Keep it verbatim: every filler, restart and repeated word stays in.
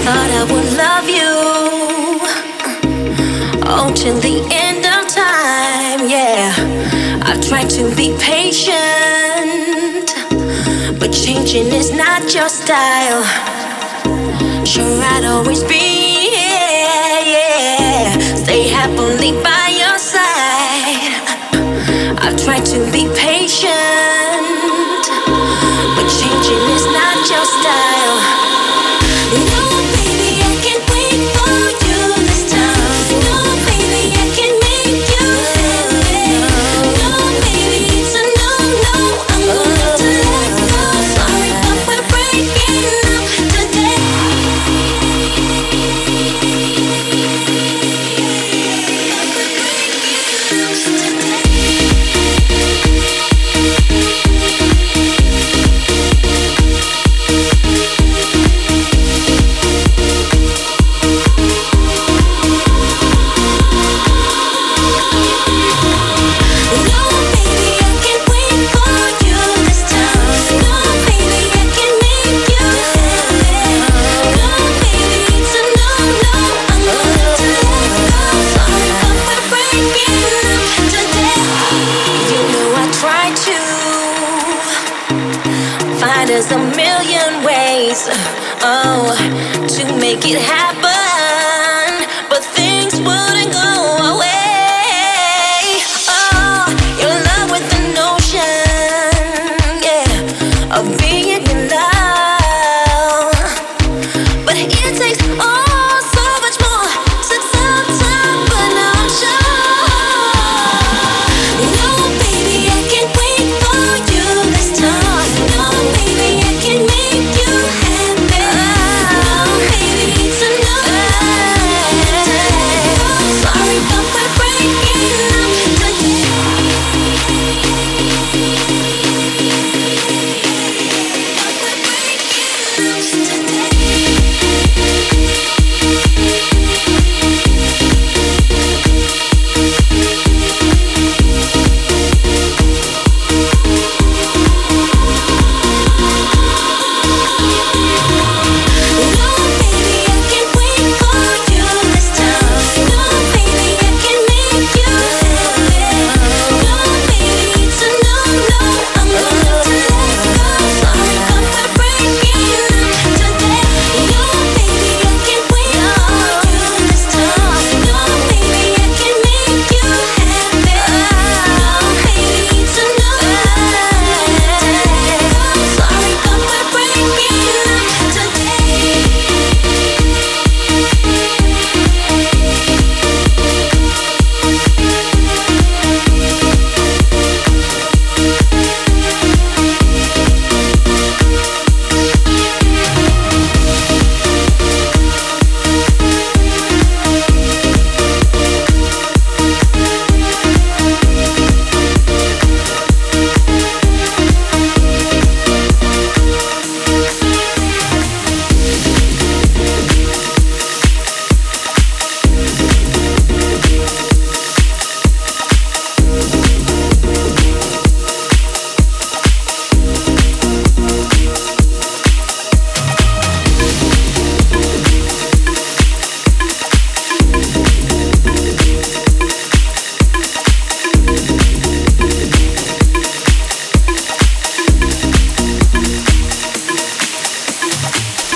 thought I would love you, oh, till the end of time, yeah. I've tried to be patient, but changing is not your style. Sure, I'd always be here, yeah. Stay happily by your side. I've tried to be patient, but changing is not your style. No, baby, I can't wait for you this time. No, baby, I can make you happy. No, baby, it's a no, no. I'm gonna have to let go. Sorry, but we're breaking up today. There's a million ways, oh, to make it happen.